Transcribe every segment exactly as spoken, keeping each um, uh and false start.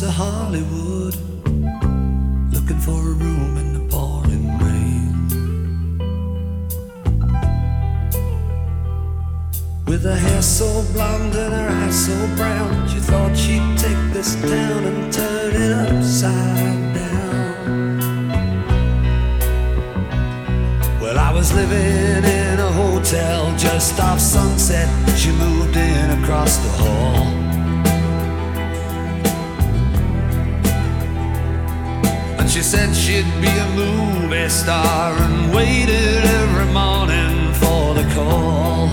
to Hollywood, looking for a room in the pouring rain. With her hair so blonde and her eyes so brown, she thought she'd take this town and turn it upside down. Well, I was living in a hotel just off Sunset. She moved in across the hall. And she said she'd be a movie star and waited every morning for the call.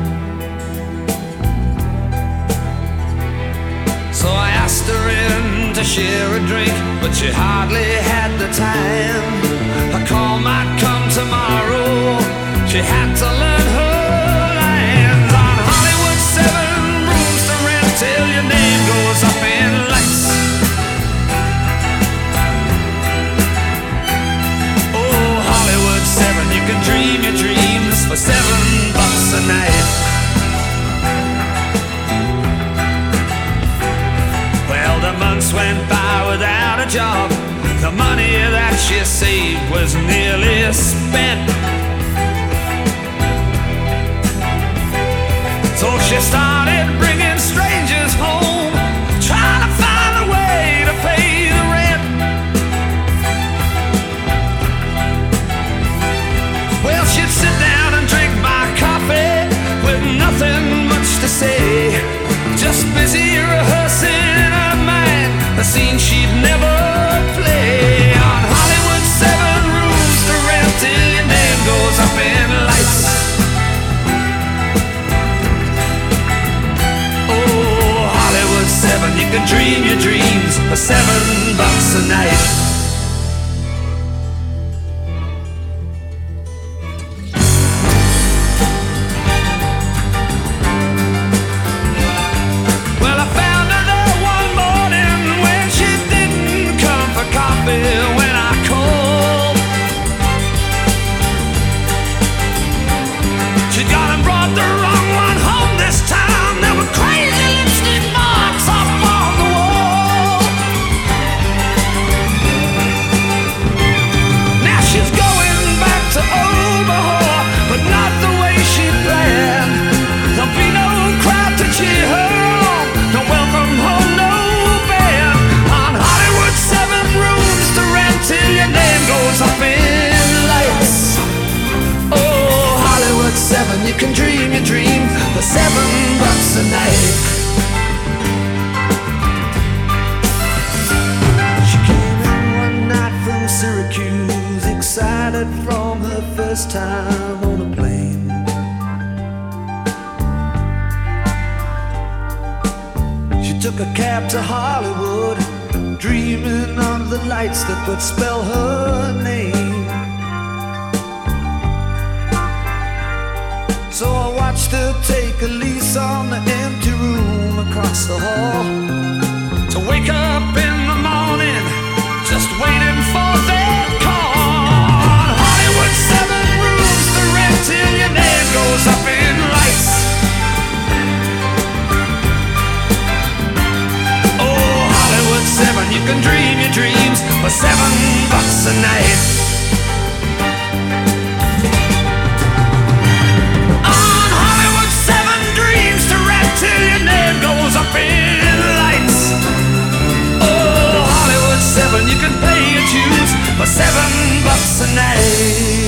So I asked her in to share a drink, but she hardly had the time. Her call might come tomorrow. She had to learn her lines. On Hollywood, seven rooms to rent till your name goes up in lights. Oh, Hollywood seven, you can dream your dreams for seven bucks a night. Well, the months went by without a job. The money that she saved was nearly spent. So she started bringing strangers home, trying to find a way to pay the rent. Well, she'd sit down and drink my coffee with nothing much to say, just busy rehearsing in her mind the scene she'd never play. On Hollywood, seven rooms to rent till your name goes up in lights. Oh, Hollywood seven, you can dream your dreams for seven bucks a night. When I called, she'd gone and brought the wrong one home this time. There were crazy lipstick marks up on the wall. Now she's going back to overhaul, but not the way she planned. There'll be no crowd to cheer her on, no welcome home, no band. On Hollywood, seven rooms to rent till your name goes up in lights. Oh, Hollywood seven, you can dream your dream for seven bucks a night. She came in one night from Syracuse, excited from her first time on a plane. She took a cab to Hollywood, dreaming of the lights that would spell her name. So I watched her take a lease on the empty room across the hall, to wake up in the morning just waiting for that call. Hollywood, seven rooms to rent till your name goes up in lights. Seven, you can dream your dreams for seven bucks a night. On Hollywood, seven dreams to rent till your name goes up in lights. Oh, Hollywood seven, you can pay your dues for seven bucks a night.